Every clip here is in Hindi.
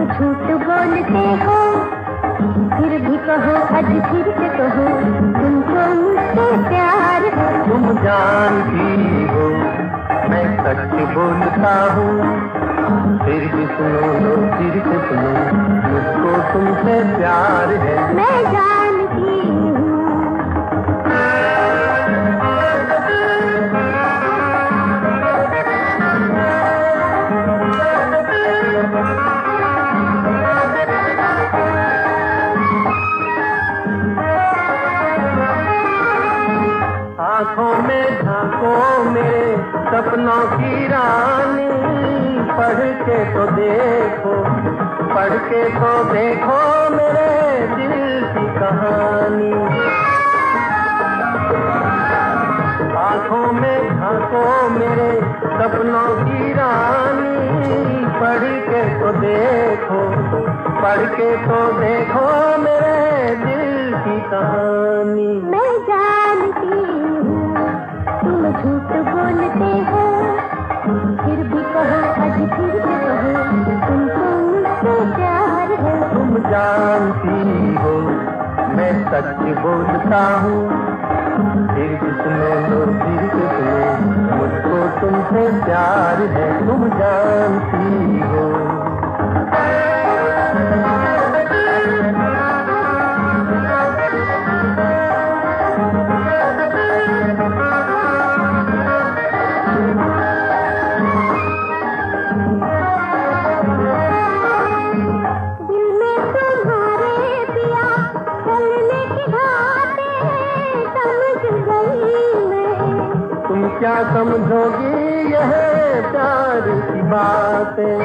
झूठ बोलते हो, फिर भी कहो, आज फिर से कहो, तुमको मुझसे प्यार है। तुम जानती हो मैं सच बोलता हूँ, फिर भी सुनो लो, फिर से सुनो, मुझको तुमसे प्यार है। मैं जानती हूँ। आँखों में झांको मेरे सपनों की रानी, पढ़ के तो देखो, पढ़ के तो देखो मेरे दिल की कहानी। आँखों में झांको मेरे सपनों की रानी, पढ़ के तो देखो, पढ़ के तो देखो मेरे दिल की कहानी। मैं जानती हूँ तुम झूठ बोलते हो, फिर भी कहो, आज फिर से कहो, तुमको मुझसे प्यार है। तुम जानती हो मैं सच बोलता हूँ, फिर भी सुनो लो, फिर से सुनो, मुझको तुमसे प्यार है। तुम जानती हो। क्या समझोगी यह प्यार की बातें,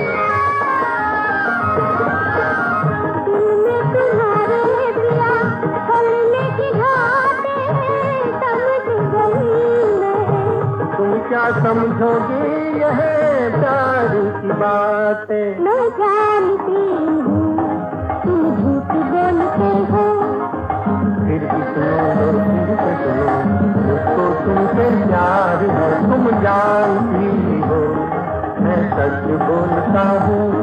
दिल में तुम्हारे दिया खोलने की घाटें समझ गई मैं। तुम क्या समझोगी यह प्यार की बातें। मैं जानती हूँ तुम झूठ बोलते हो, फिर भी सुनो लो, फिर से सुनो, मुझको तुमसे प्यार है। तुम जानती हो मैं सच बोलता हूँ,